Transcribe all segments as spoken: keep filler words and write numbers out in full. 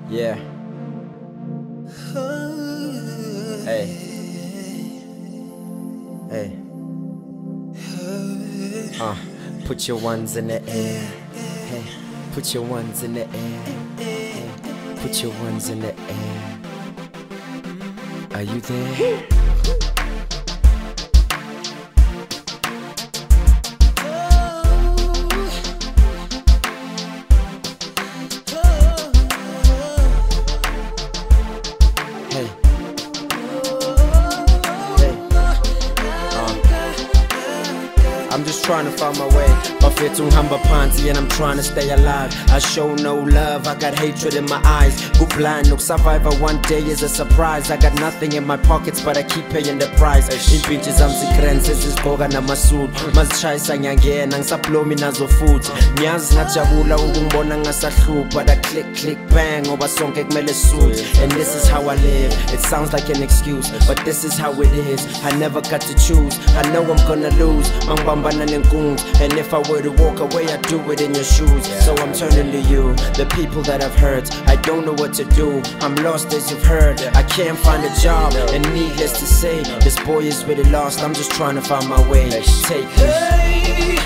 Yeah. Hey. Hey. Uh, put your ones in the air. Hey. Put your ones in the air. Hey. Put your ones in the air. Are you there? I'm just trying to find my way. Bafethu ngihamba phansi and I'm trying to stay alive. I show no love, I got hatred in my eyes. Go blind, no survivor one day is a surprise. I got nothing in my pockets but I keep paying the price. Impintshi zami zigrenze zizigqoka namasudu. Mazishayisa ngiyangena ngisaplomi nazo futhi. Ngiyazi ngajabula ukungibona ngasahlupha, but I click click bang ngoba sonke kumele suit. And this is how I live. It sounds like an excuse, but this is how it is. I never got to choose. I know I'm gonna lose. And if I were to walk away, I'd do it in your shoes. So I'm turning to you, the people that I've hurt. I don't know what to do, I'm lost as you've heard. I can't find a job, and needless to say, this boy is really lost. I'm just trying to find my way. Take this.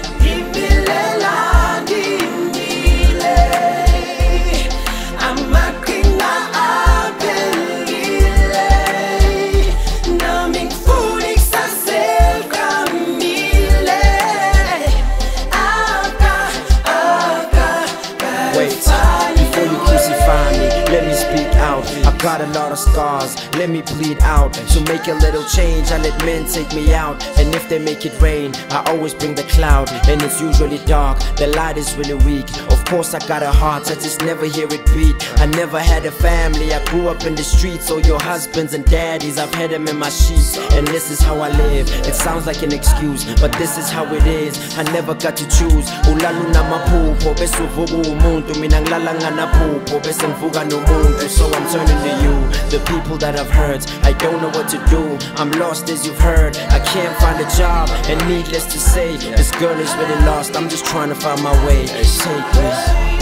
Before you crucify me, let me speak out. I've got a lot of scars, let me bleed out. To make a little change, I let men take me out. And if they make it rain, I always bring the cloud. And it's usually dark, the light is really weak. Of course I got a heart, I just never hear it beat. I never had a family, I grew up in the streets. So your husbands and daddies, I've had them in my sheets. And this is how I live, it sounds like an excuse, but this is how it is. I never got to choose. Ulala unamaphupho bese uvuka umuntu, mina ngilala nganaphupho bese ngivuka nomuntu. So I'm turning to you, the people that I've hurt. I don't know what to do, I'm lost as you've heard. I can't find a job, and needless to say, this girl is really lost. I'm just trying to find my way. Take this.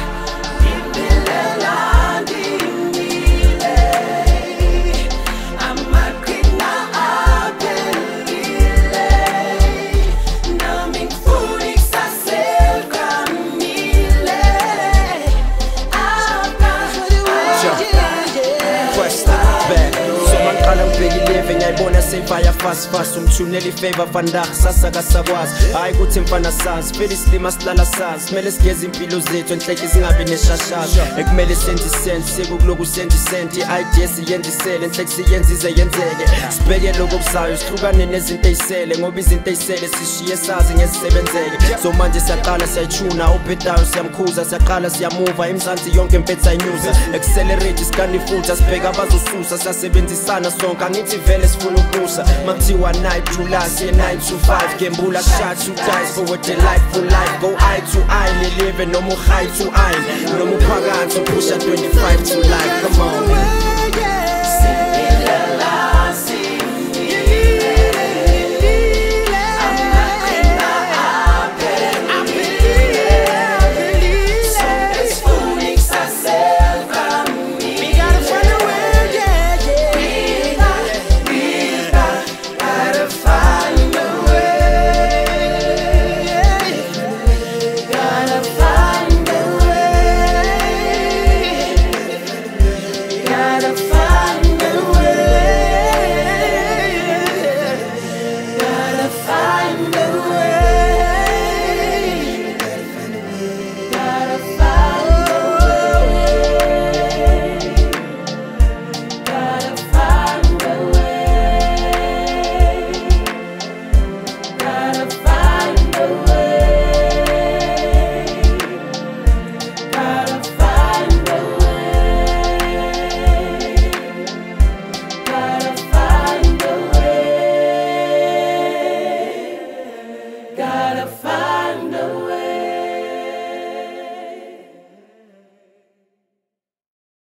Ngiyayibona sevaya fast fast umthuneli favor vandag sasa kasakwazi hayi kuthi mfana sazi phela isilima silala sazi kumele sigeze impilo zethu enhleke singabi neshashasha ekumele senze sense sekuloku senze senti idea siyenzisele enhleke siyenze ize yenzeke sibheke lokho kusayo sihlukane nezinto ezisele ngoba izinto ezisele sishiye sazi ngesebenzeke so manje siyaqala siyachuna opetayo siyamkhuza siyaqala siyamuva emzansi yonke impethu sayinyuza accelerate isikani futhi sibheka abazosusa siyasebenzisana sonke angithi vele sifuna ukubusa makuthiwa night to last year nine to five gembula shot to dice for a delightful life go eye to eye live noma high to eye noma uphakathi pusha twenty-five to life come on.